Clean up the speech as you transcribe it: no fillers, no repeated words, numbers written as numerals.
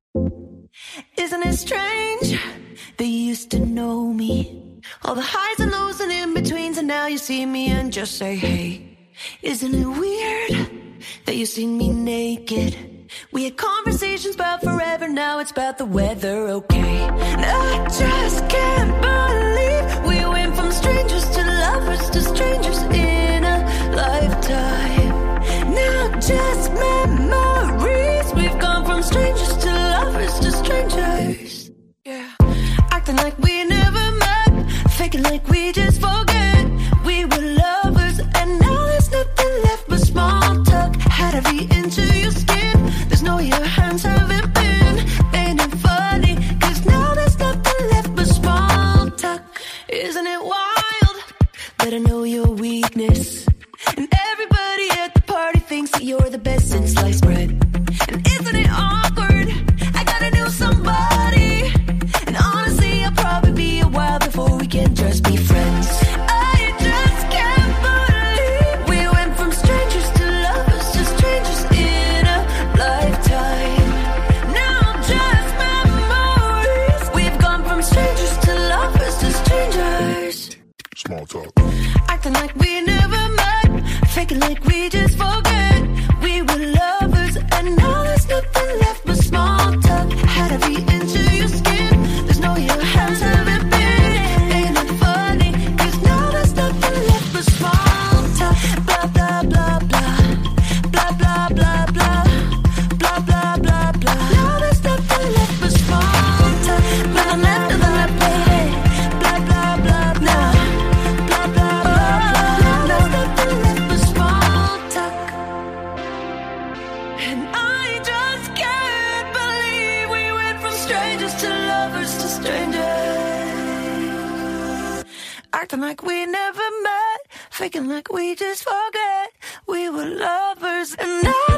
Isn't it strange that you used to know me? All the highs and lows and in-betweens, and now you see me and just say, hey. Isn't it weird that you seen me naked? We had conversations about forever, now it's about the weather, okay? And I just can't believe we went from strangers to lovers to strangers in a lifetime. Now just memories, we've gone from strangers to lovers to strangers. Yeah, acting like we never met, faking like we just forget we were lovers, and now there's nothing left but small talk. Had to be into your skin, there's no your hands haven't been. Ain't it funny, cause now there's nothing left but small talk. Isn't it wild that I know your weakness, and everybody at the party thinks that you're the best since sliced bread? And isn't it awkward, I gotta know somebody, and honestly I'll probably be a while before we can just be friends. I just can't believe we went from strangers to lovers to strangers in a lifetime. Now just memories, we've gone from strangers to lovers to strangers. Small talk. Acting like we never met, faking like we just forget we were lovers, and now there's nothing left but small talk. Had to be into your skin, there's no your hands haven't been. Ain't it funny, cause now there's nothing left but small talk. Blah blah blah blah, blah blah blah blah, blah blah blah blah. Now there's nothing left but small talk. Blah blah blah blah, blah blah blah blah, blah blah blah blah. Now there's nothing left but small talk. And I just can't believe we went from strangers to lovers to strangers. Acting like we never met, faking like we just forget we were lovers, and now